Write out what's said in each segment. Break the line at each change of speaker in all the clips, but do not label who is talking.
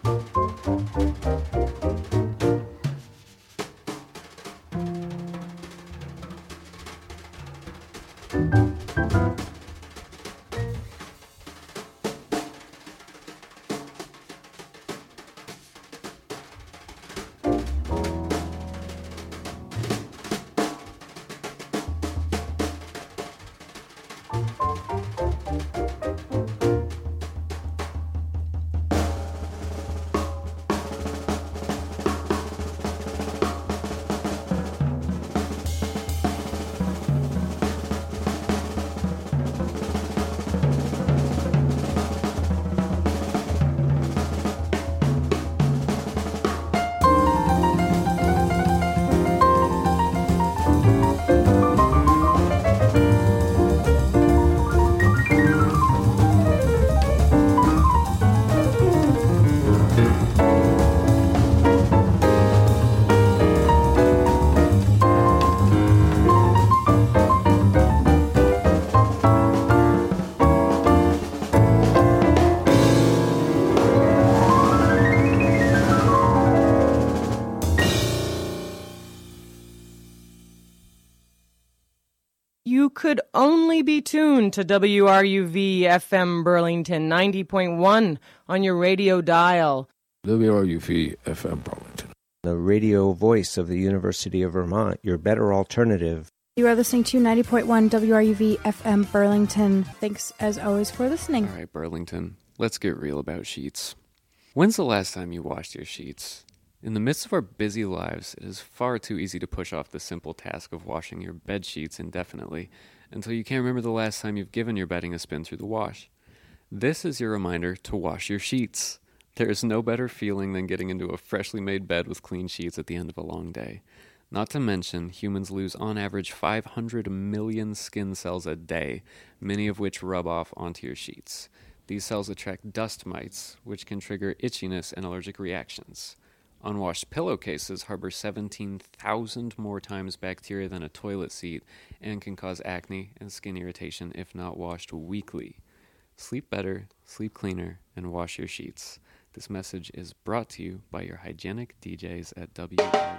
You could only be tuned to WRUV FM Burlington 90.1 on your radio dial.
WRUV FM Burlington.
The radio voice of the University of Vermont, your better alternative.
You are listening to 90.1 WRUV FM Burlington. Thanks, as always, for listening.
All right, Burlington, let's get real about sheets. When's the last time you washed your sheets? In the midst of our busy lives, it is far too easy to push off the simple task of washing your bed sheets indefinitely until you can't remember the last time you've given your bedding a spin through the wash. This is your reminder to wash your sheets. There is no better feeling than getting into a freshly made bed with clean sheets at the end of a long day. Not to mention, humans lose on average 500 million skin cells a day, many of which rub off onto your sheets. These cells attract dust mites, which can trigger itchiness and allergic reactions. Unwashed pillowcases harbor 17,000 more times bacteria than a toilet seat and can cause acne and skin irritation if not washed weekly. Sleep better, sleep cleaner, and wash your sheets. This message is brought to you by your hygienic DJs at WRUV.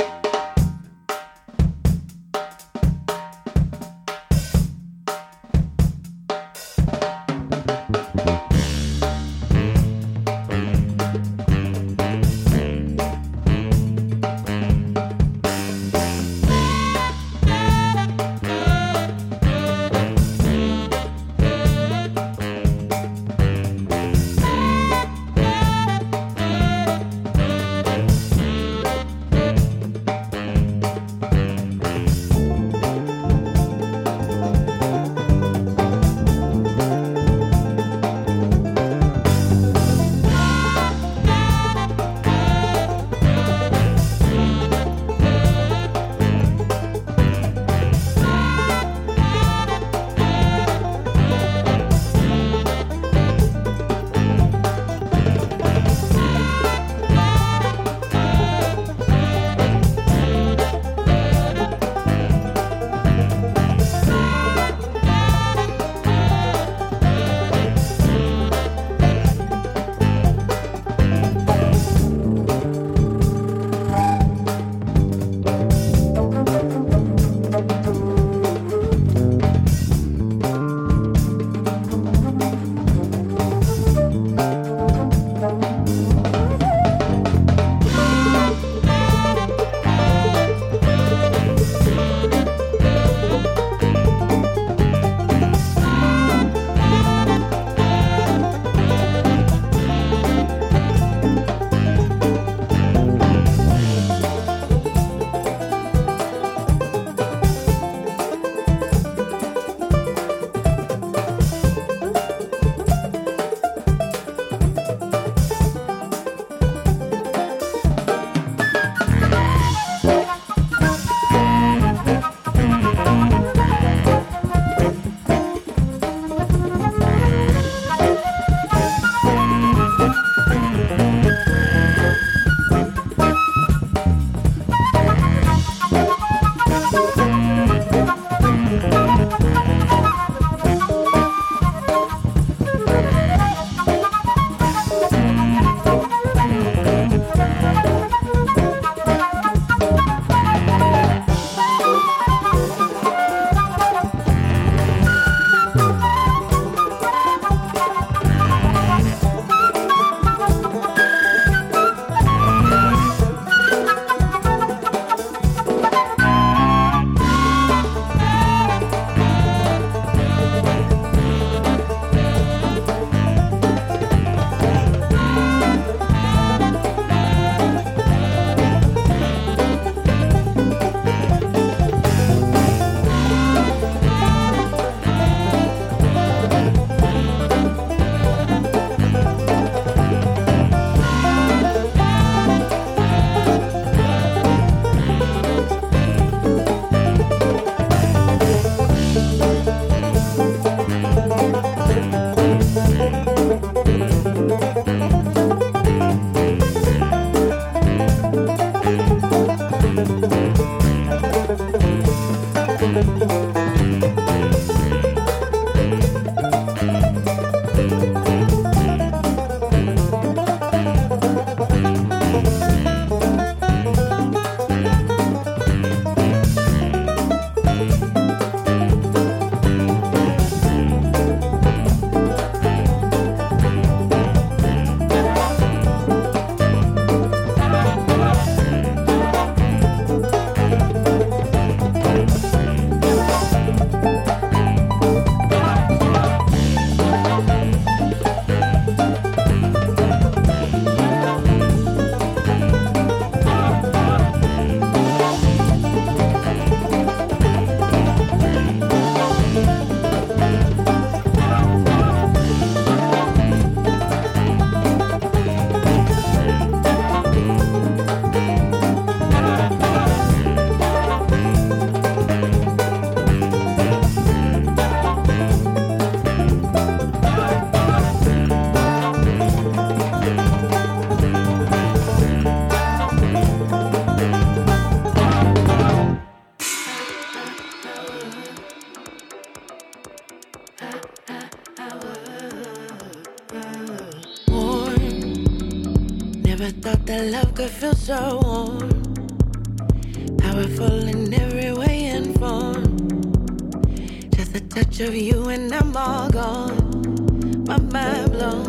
Never thought that love could feel so warm, powerful in every way and form. Just a touch of you and I'm all gone, my mind blown.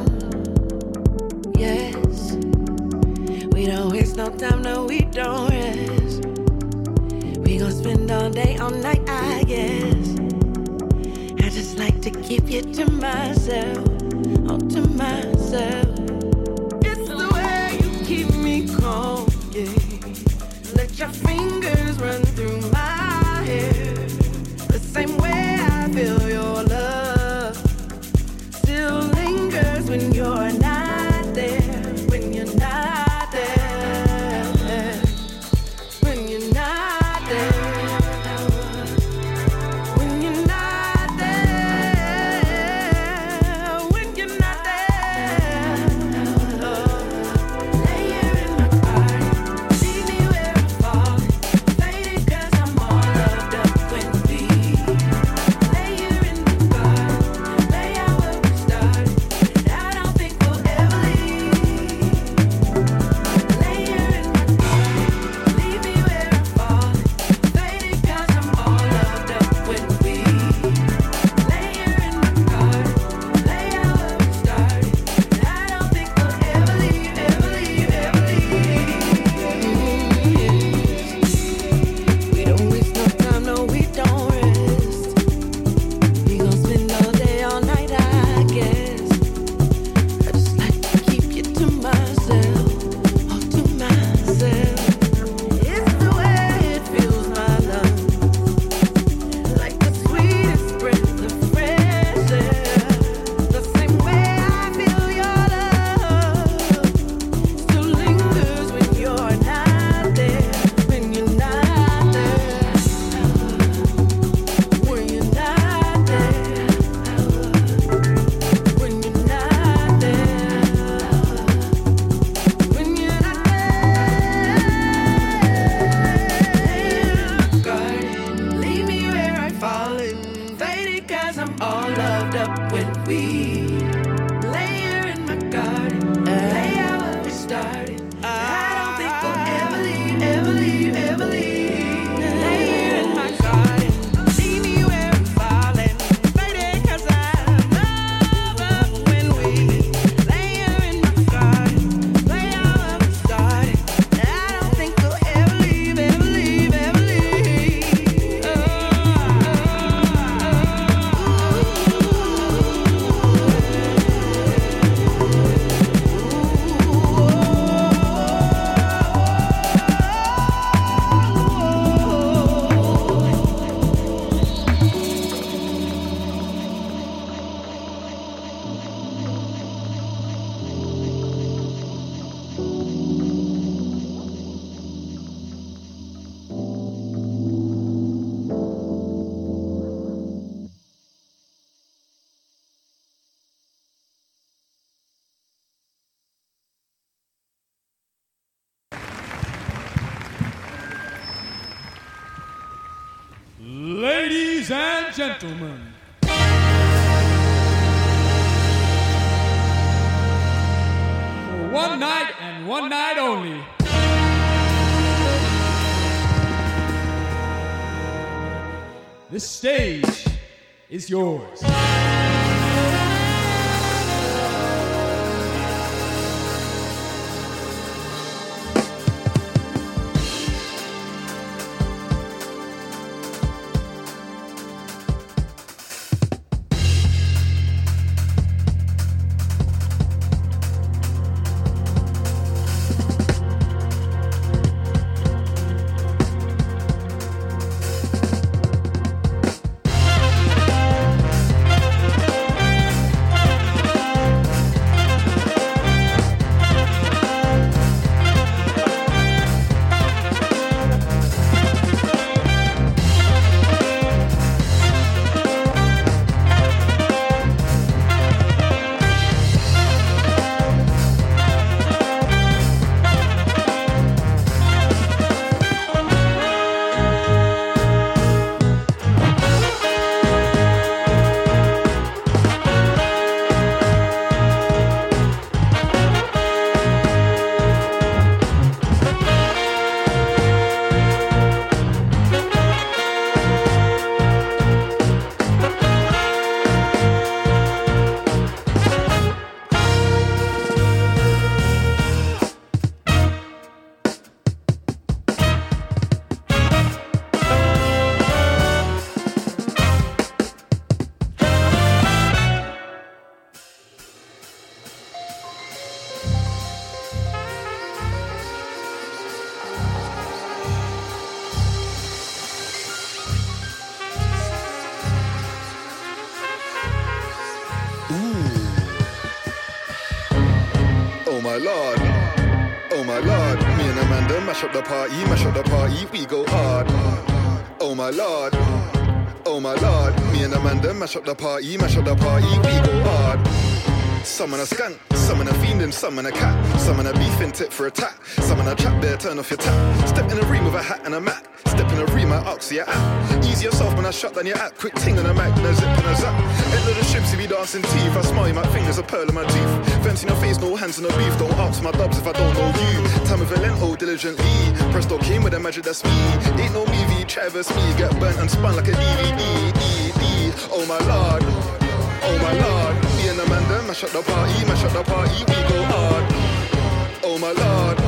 Yes, we don't waste no time, no we don't rest. We gon' spend all day, all night, I guess. I just like to keep you to myself, all to myself. It's the way you keep me calm, yeah. Let your fingers run through my hair. The same way I feel your love still lingers when you're not there. When you're not there. When you're not there. When you're not there. When you're not there. Lay here in my body, leave me where I'm falling. Faded 'cause I'm all loved up when we lay here in my body, lay out where we started. I don't think we'll ever leave. Lay here in my body, leave me where I'm falling. Faded 'cause I'm all loved up when we lay here in my body, lay out where we started. I don't think we'll ever leave, ever leave, ever leave. We don't waste no time, no we don't rest. We gon' spend all day, all night, I guess. I just like to keep you to myself, all to myself. It's the way it fills my lungs, like the sweetest breath of fresh air. The same way I feel your love still lingers when you're not there. When you're not there. When you're not there. When you're not there. When you're not there. Garden, leave me where I fallen. Faded 'cause I'm all loved up when we lay here in my garden. Lay out where we started. I don't think we'll ever leave, ever leave, ever leave. Lay here in my garden. Leave me where I'm falling. Faded 'cause I'm loved up when we lay here in my garden. Lay out where we started. I don't think we'll ever leave, ever leave, ever leave.
Ladies and gentlemen, for one night and one night only, this stage is yours.
my lord, oh my lord. Me and Amanda mash up the party, we go hard. Oh my lord, oh my lord. Me and Amanda mash up the party, we go hard. Some on a skunk, some on a fiend and some on a cat. Some on a beefing tip for a tat. Some on a trap there, turn off your tap. Step in a room with a hat and a mat. Step in a room, I ask your app. Ease yourself when I shut down your app. Quick ting on a Mac, no zip and a zap. End of the strips if you dancing teeth. I smile, you might think there's a pearl in my teeth. Fence in your face, no hands on the beef. Don't ask my dubs if I don't know you. Time with a lento, diligently. Presto came with a magic, that's me. Ain't no movie, Travis me. Get burnt and spun like a DVD. Oh my lord, oh my lord. Me and Amanda mash up the party, we go hard. Oh my lord,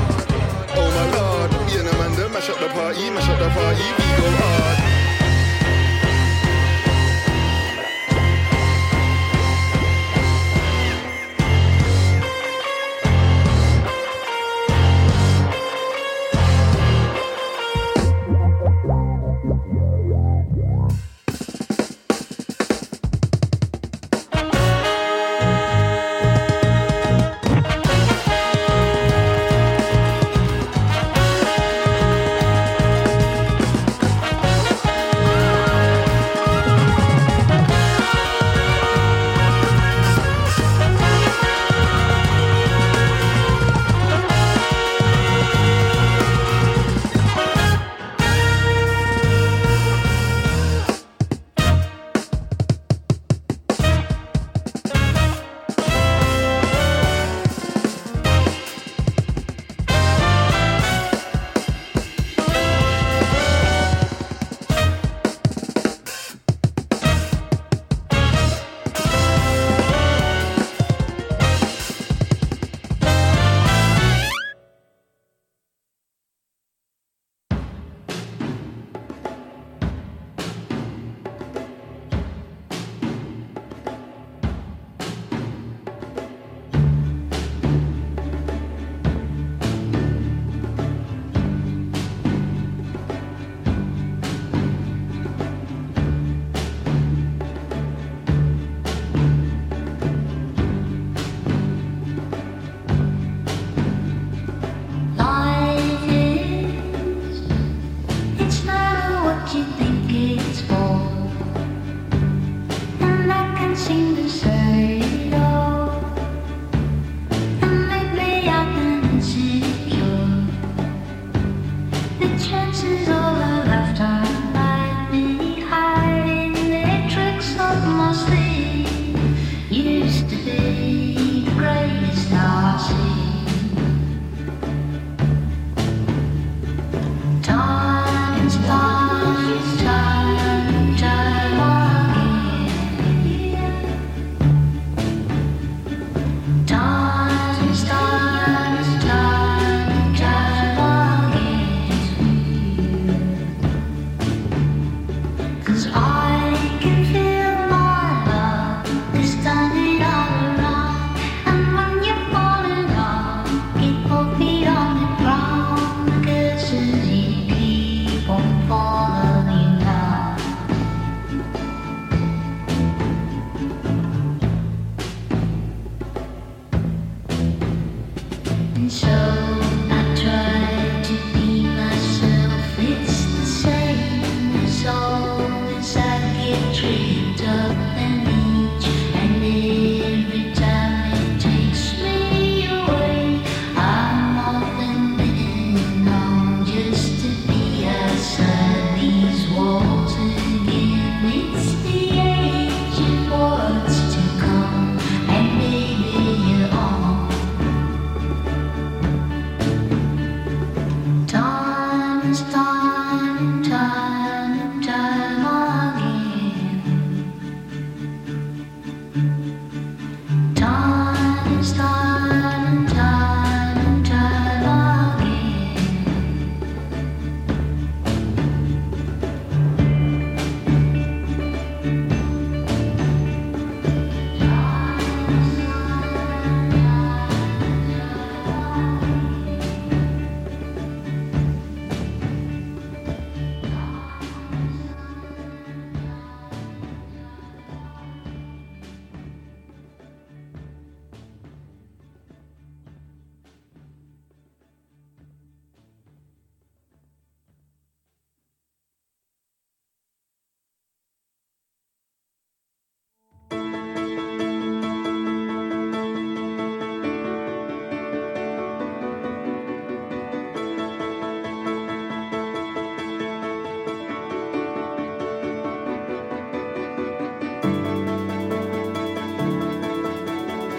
oh my lord. Me and Amanda mash up the party, we go hard.
Used to be